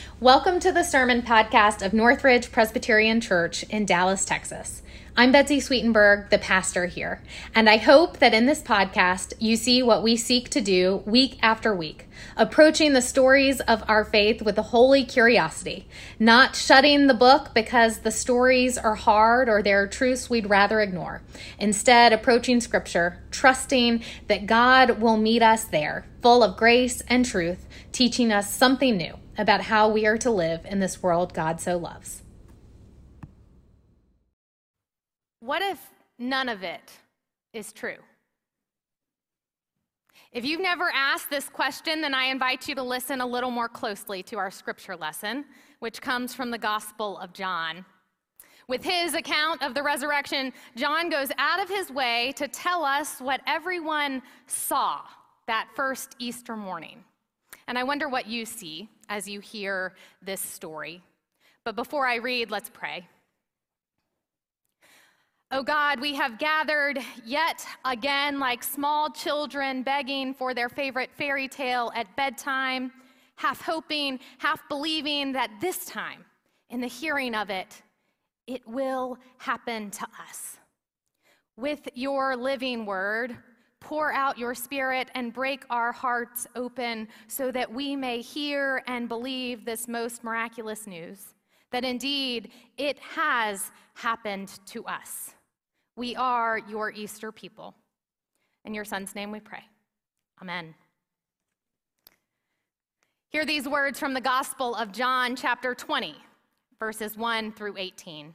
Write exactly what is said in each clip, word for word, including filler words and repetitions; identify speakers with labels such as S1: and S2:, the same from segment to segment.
S1: Welcome to the sermon podcast of Northridge Presbyterian Church in Dallas, Texas. I'm Betsy Sweetenberg, the pastor here, and I hope that in this podcast you see what we seek to do week after week, approaching the stories of our faith with a holy curiosity, not shutting the book because the stories are hard or there are truths we'd rather ignore. Instead, approaching Scripture, trusting that God will meet us there, full of grace and truth, teaching us something new about how we are to live in this world God so loves. What if none of it is true? If you've never asked this question, then I invite you to listen a little more closely to our scripture lesson, which comes from the Gospel of John. With his account of the resurrection, John goes out of his way to tell us what everyone saw that first Easter morning. And I wonder what you see as you hear this story. But before I read, let's pray. Oh God, we have gathered yet again like small children begging for their favorite fairy tale at bedtime, half hoping, half believing that this time, in the hearing of it, it will happen to us. With your living word, pour out your Spirit and break our hearts open so that we may hear and believe this most miraculous news, that indeed it has happened to us. We are your Easter people. In your Son's name we pray. Amen. Hear these words from the Gospel of John, chapter twenty, verses one through eighteen.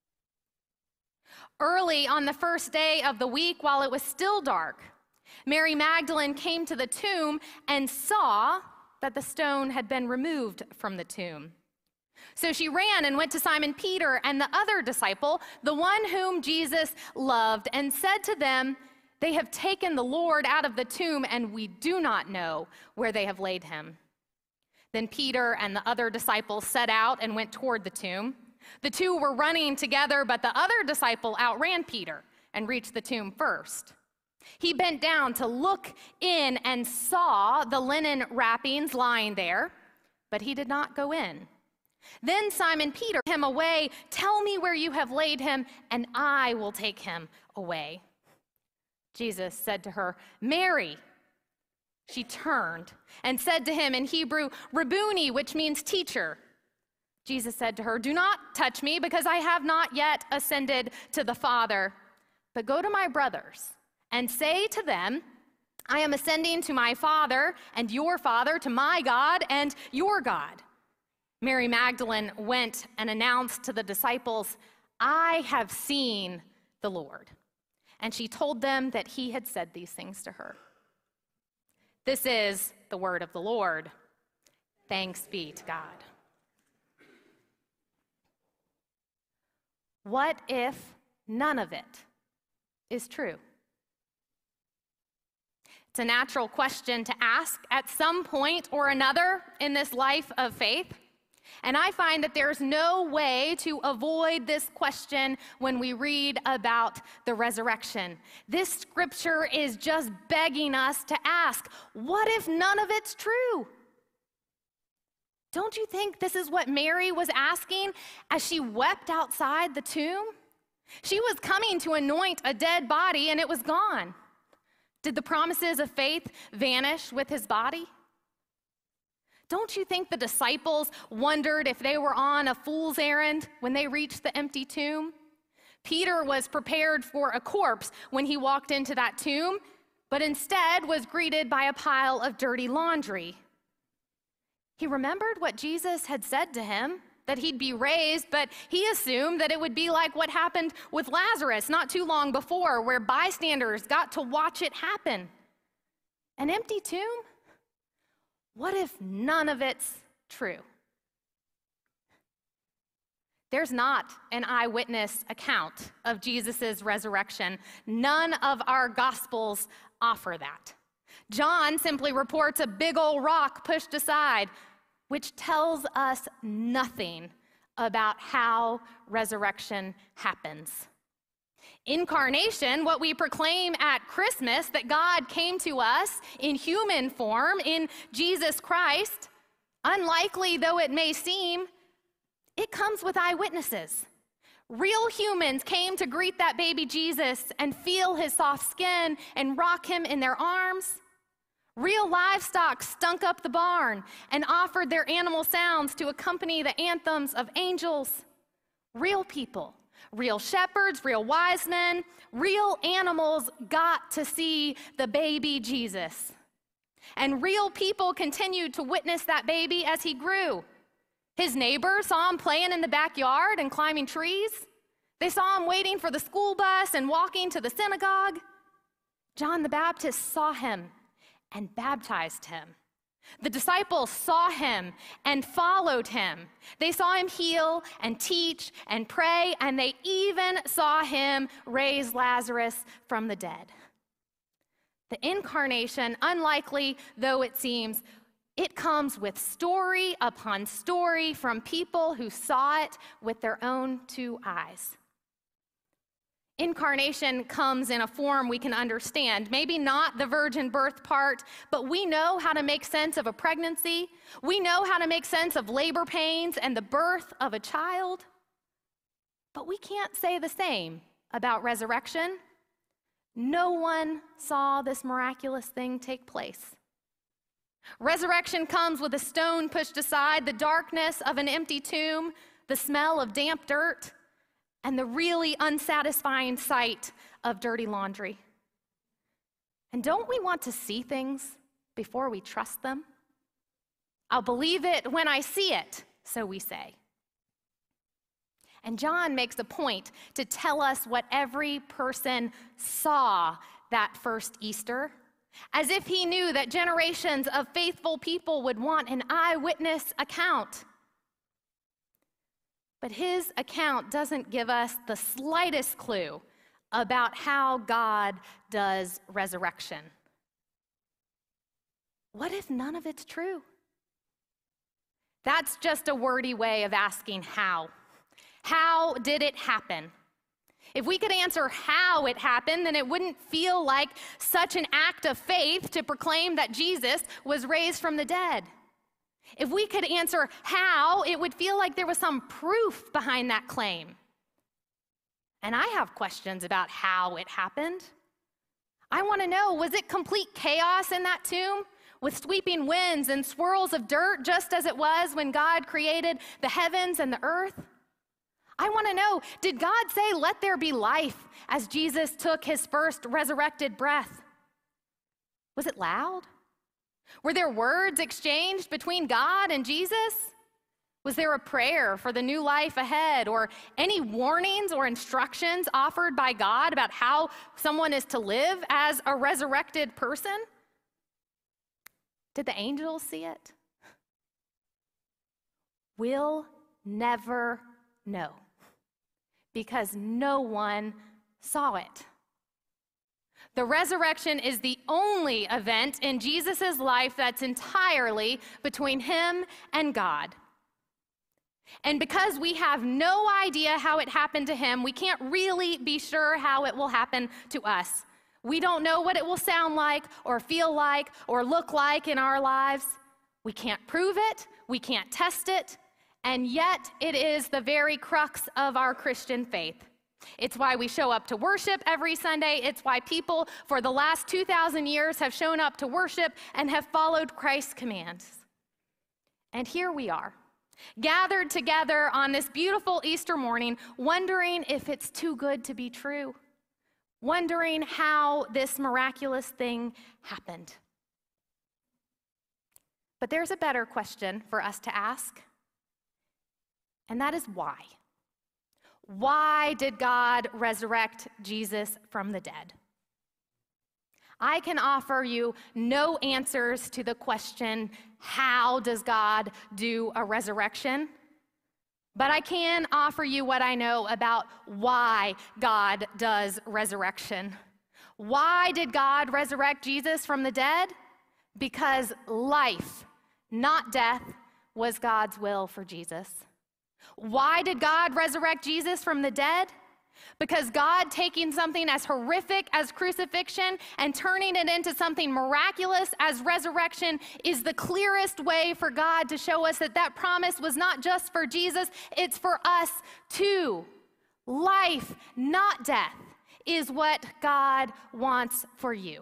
S1: Early on the first day of the week, while it was still dark, Mary Magdalene came to the tomb and saw that the stone had been removed from the tomb. So she ran and went to Simon Peter and the other disciple, the one whom Jesus loved, and said to them, "They have taken the Lord out of the tomb, and we do not know where they have laid him." Then Peter and the other disciple set out and went toward the tomb. The two were running together, but the other disciple outran Peter and reached the tomb first. He bent down to look in and saw the linen wrappings lying there, but he did not go in. Then Simon Peter him away, "Tell me where you have laid him, and I will take him away." Jesus said to her, "Mary." She turned and said to him in Hebrew, "Rabboni," which means teacher. Jesus said to her, "Do not touch me, because I have not yet ascended to the Father, but go to my brothers and say to them, I am ascending to my Father and your Father, to my God and your God." Mary Magdalene went and announced to the disciples, "I have seen the Lord." And she told them that he had said these things to her. This is the word of the Lord. Thanks be to God. What if none of it is true? It's a natural question to ask at some point or another in this life of faith. And I find that there's no way to avoid this question when we read about the resurrection. This scripture is just begging us to ask, what if none of it's true? Don't you think this is what Mary was asking as she wept outside the tomb? She was coming to anoint a dead body, and it was gone. Did the promises of faith vanish with his body? Don't you think the disciples wondered if they were on a fool's errand when they reached the empty tomb? Peter was prepared for a corpse when he walked into that tomb, but instead was greeted by a pile of dirty laundry. He remembered what Jesus had said to him, that he'd be raised, but he assumed that it would be like what happened with Lazarus not too long before, where bystanders got to watch it happen. An empty tomb? What if none of it's true? There's not an eyewitness account of Jesus' resurrection. None of our Gospels offer that. John simply reports a big old rock pushed aside, which tells us nothing about how resurrection happens. Incarnation, what we proclaim at Christmas, that God came to us in human form, in Jesus Christ, Unlikely though it may seem, it comes with eyewitnesses. Real humans came to greet that baby Jesus and feel his soft skin and rock him in their arms. Real livestock stunk up the barn and offered their animal sounds to accompany the anthems of angels. Real people, real shepherds, real wise men, real animals got to see the baby Jesus. And real people continued to witness that baby as he grew. His neighbors saw him playing in the backyard and climbing trees. They saw him waiting for the school bus and walking to the synagogue. John the Baptist saw him and baptized him. The disciples saw him and followed him. They saw him heal and teach and pray, and they even saw him raise Lazarus from the dead. The incarnation, unlikely though it seems, it comes with story upon story from people who saw it with their own two eyes. Incarnation comes in a form we can understand. Maybe not the virgin birth part, but we know how to make sense of a pregnancy. We know how to make sense of labor pains and the birth of a child. But we can't say the same about resurrection. No one saw this miraculous thing take place. Resurrection comes with a stone pushed aside, the darkness of an empty tomb, the smell of damp dirt, and the really unsatisfying sight of dirty laundry. And don't we want to see things before we trust them? I'll believe it when I see it, so we say. And John makes a point to tell us what every person saw that first Easter, as if he knew that generations of faithful people would want an eyewitness account. But his account doesn't give us the slightest clue about how God does resurrection. What if none of it's true? That's just a wordy way of asking how. How did it happen? If we could answer how it happened, then it wouldn't feel like such an act of faith to proclaim that Jesus was raised from the dead. If we could answer how, it would feel like there was some proof behind that claim. And I have questions about how it happened. I want to know, was it complete chaos in that tomb with sweeping winds and swirls of dirt, just as it was when God created the heavens and the earth? I want to know, did God say, "Let there be life," as Jesus took his first resurrected breath? Was it loud? Were there words exchanged between God and Jesus? Was there a prayer for the new life ahead, or any warnings or instructions offered by God about how someone is to live as a resurrected person? Did the angels see it? We'll never know, because no one saw it. The resurrection is the only event in Jesus' life that's entirely between him and God. And because we have no idea how it happened to him, we can't really be sure how it will happen to us. We don't know what it will sound like or feel like or look like in our lives. We can't prove it, we can't test it, and yet it is the very crux of our Christian faith. It's why we show up to worship every Sunday. It's why people for the last two thousand years have shown up to worship and have followed Christ's commands. And here we are, gathered together on this beautiful Easter morning, wondering if it's too good to be true, wondering how this miraculous thing happened. But there's a better question for us to ask, and that is why. Why did God resurrect Jesus from the dead? I can offer you no answers to the question, how does God do a resurrection? But I can offer you what I know about why God does resurrection. Why did God resurrect Jesus from the dead? Because life, not death, was God's will for Jesus. Why did God resurrect Jesus from the dead? Because God taking something as horrific as crucifixion and turning it into something miraculous as resurrection is the clearest way for God to show us that that promise was not just for Jesus, it's for us too. Life, not death, is what God wants for you.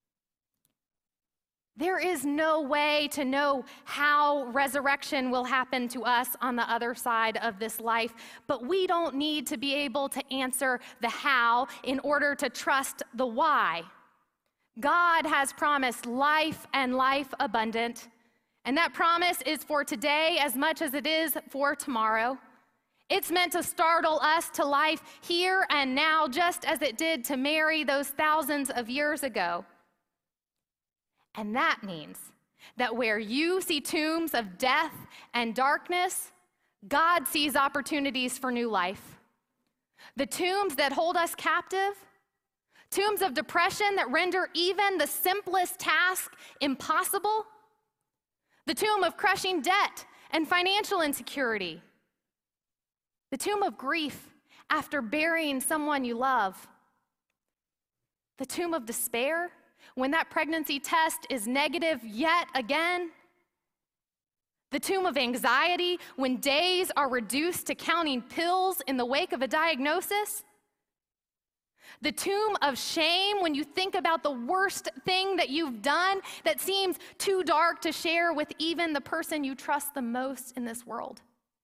S1: There is no way to know how resurrection will happen to us on the other side of this life, but we don't need to be able to answer the how in order to trust the why. God has promised life and life abundant, and that promise is for today as much as it is for tomorrow. It's meant to startle us to life here and now, just as it did to Mary those thousands of years ago. And that means that where you see tombs of death and darkness, God sees opportunities for new life. The tombs that hold us captive, tombs of depression that render even the simplest task impossible, the tomb of crushing debt and financial insecurity, the tomb of grief after burying someone you love, the tomb of despair when that pregnancy test is negative yet again, the tomb of anxiety when days are reduced to counting pills in the wake of a diagnosis, the tomb of shame when you think about the worst thing that you've done that seems too dark to share with even the person you trust the most in this world,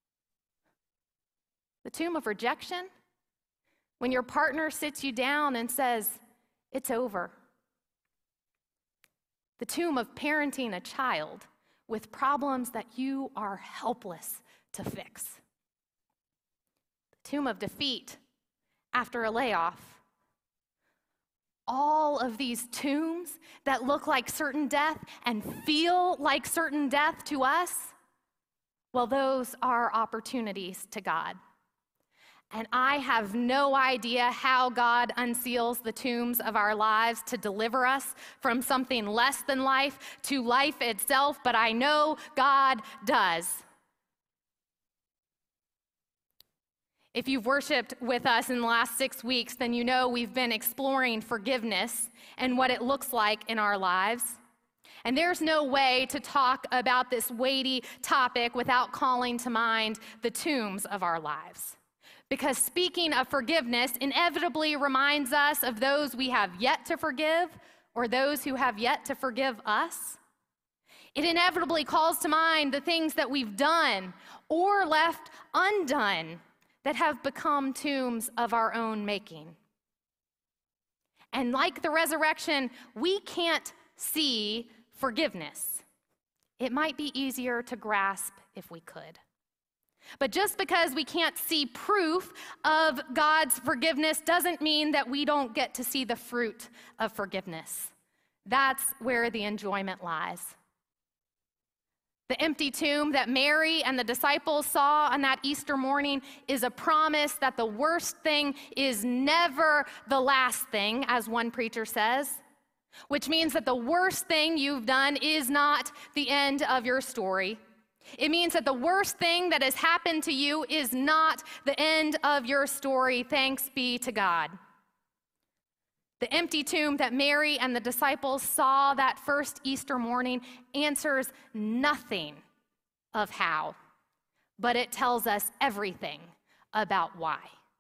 S1: the tomb of rejection when your partner sits you down and says, "It's over." The tomb of parenting a child with problems that you are helpless to fix. The tomb of defeat after a layoff. All of these tombs that look like certain death and feel like certain death to us, well, those are opportunities to God. And I have no idea how God unseals the tombs of our lives to deliver us from something less than life to life itself, but I know God does. If you've worshiped with us in the last six weeks, then you know we've been exploring forgiveness and what it looks like in our lives. And there's no way to talk about this weighty topic without calling to mind the tombs of our lives. Because speaking of forgiveness inevitably reminds us of those we have yet to forgive or those who have yet to forgive us. It inevitably calls to mind the things that we've done or left undone that have become tombs of our own making. And like the resurrection, we can't see forgiveness. It might be easier to grasp if we could. But just because we can't see proof of God's forgiveness doesn't mean that we don't get to see the fruit of forgiveness. That's where the enjoyment lies. The empty tomb that Mary and the disciples saw on that Easter morning is a promise that the worst thing is never the last thing, as one preacher says, which means that the worst thing you've done is not the end of your story. It means that the worst thing that has happened to you is not the end of your story, thanks be to God. The empty tomb that Mary and the disciples saw that first Easter morning answers nothing of how, but it tells us everything about why.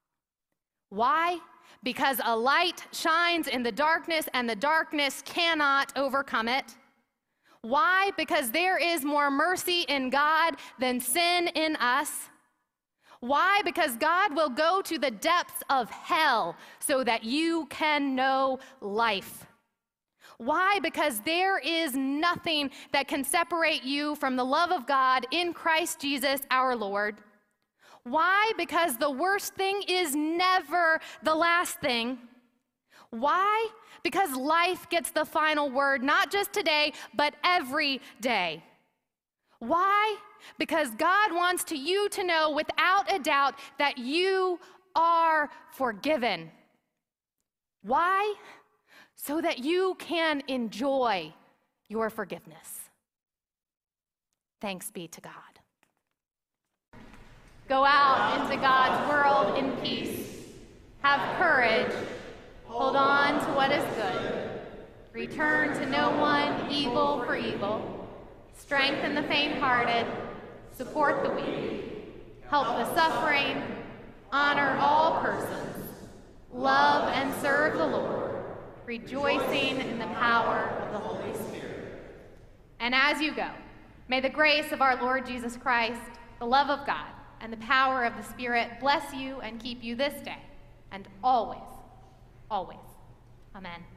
S1: Why? Because a light shines in the darkness and the darkness cannot overcome it. Why? Because there is more mercy in God than sin in us. Why? Because God will go to the depths of hell so that you can know life. Why? Because there is nothing that can separate you from the love of God in Christ Jesus our Lord. Why? Because the worst thing is never the last thing. Why? Because life gets the final word, not just today, but every day. Why? Because God wants to you to know without a doubt that you are forgiven. Why? So that you can enjoy your forgiveness. Thanks be to God. Go out into God's world in peace. Have courage. Hold on to what is good. Return to no one evil for evil. Strengthen the faint-hearted. Support the weak. Help the suffering. Honor all persons. Love and serve the Lord, rejoicing in the power of the Holy Spirit. And as you go, may the grace of our Lord Jesus Christ, the love of God, and the power of the Spirit bless you and keep you this day and always, always. Amen.